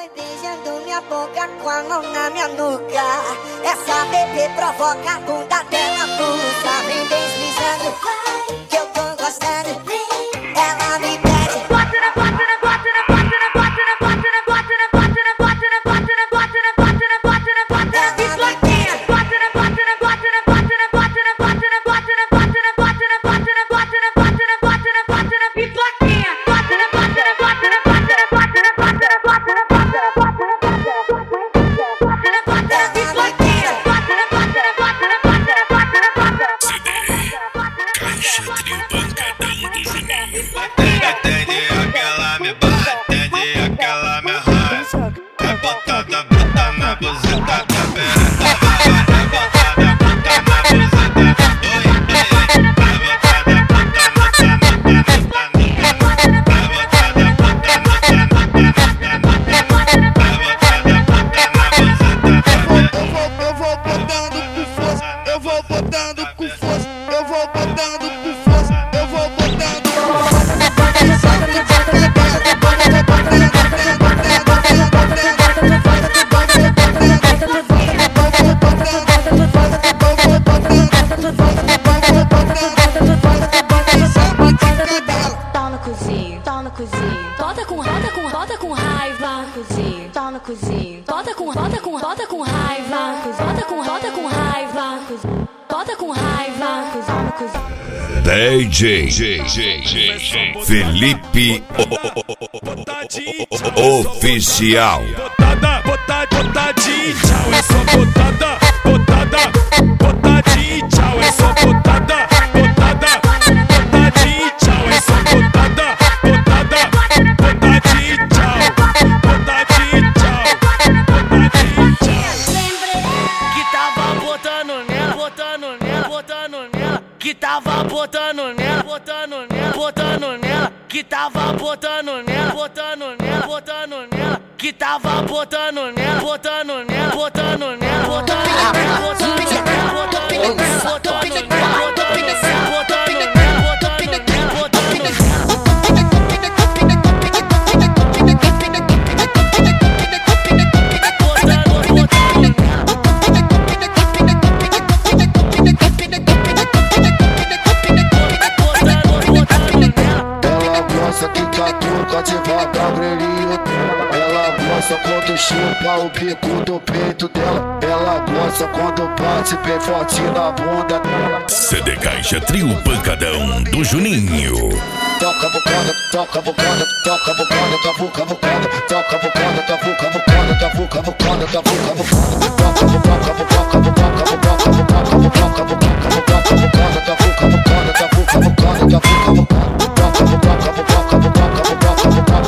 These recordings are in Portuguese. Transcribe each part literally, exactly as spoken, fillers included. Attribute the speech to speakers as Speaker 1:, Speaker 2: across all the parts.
Speaker 1: Foi beijando minha boca com a mão na minha nuca. Essa bebê provoca a bunda dela pulsa. Vem deslizando, que eu tô gostando. Ela me pede. Bota na, bota na, bota na, bota na, bota na, bota na, bota na, bota na, bota na, bota na, bota na, bota na, bota na, bota na, biscoitinha. Bota na, bota na, bota na, bota na, bota na, bota na, bota na, bota na, bota na, bota na, bota na, bota na, bota na, bota na, biscoitinha. Bota na, bota na, bota na, bota na, bota na, bota na, bota na, bota na, bota na,
Speaker 2: Bota com, bota com, bota com raiva, cozinho. Tá no cozinho. Bota com, bota com, bota com raiva, bota com, bota com raiva, bota com raiva, tá no cozinho.
Speaker 3: D J Felipe Oficial.
Speaker 4: Botada, botada, botadinha, tchau, é só botada, botada, botadinha, tchau, é só botada, botada, botadinha, tchau, é só botada, botada, botadinha, tchau, botadinha, tchau, botadinha, tchau.
Speaker 5: Lembrei que tava botando nela, botando nela, botando nela, que tava botando nela, botando nela, botando nela, que tava botando nela, botando nela, botando nela, que tava botando nela, botando nela, botando nela, botando nela, botando nela, botando nela, botando nela, botando nela, botando nela, botando
Speaker 6: gosta quando chupa o bico do peito dela. Ela gosta quando bate bem forte na bunda dela.
Speaker 3: C D Caixa Trio Pancadão do Juninho.
Speaker 6: Toca bocada, toca bocada, toca bocada, tavuca bocada, toca bocada, tavuca bocada, tavuca bocada, tavuca bocada, toca bocada, toca bocada, toca bocada, toca bocada, toca bocada, tavuca bocada, tavuca bocada, tavuca bocada, toca bocada, toca bocada, toca bocada, toca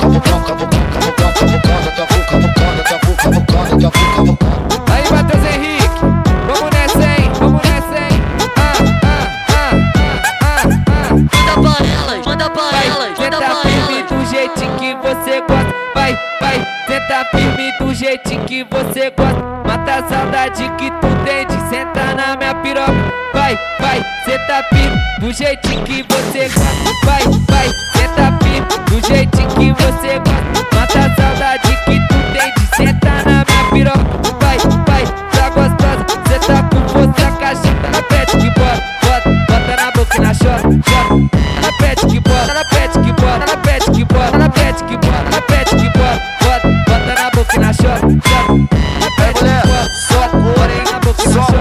Speaker 6: bocada, tavuca bocada.
Speaker 7: Aí, Matheus Henrique, vamos nessa, hein? Vamos nessa, hein? Ah, ah, ah, ah, ah.
Speaker 5: Manda pra elas, manda pra elas, manda pra elas.
Speaker 7: Senta firme do jeitinho que você gosta. Vai, vai, senta firme do jeitinho que você gosta. Mata a saudade que tu tem de sentar na minha piroca. Vai, vai, senta firme do jeitinho que você gosta. Vai, vai, senta firme do jeitinho que você gosta. Mata a saudade que tu tem de sentar na minha piroca. Vai, vai, tá gostosa, cê tá com força, a cacheta na pet que bota, bota, bota na boca e na chora, chora. Na pet que bota, na pet que bota, na pet que bota, na pet que bota, na pet que bota, bota, bota na boca e na chora, chora. Na pet que bota, bota, bota na boca e na chora.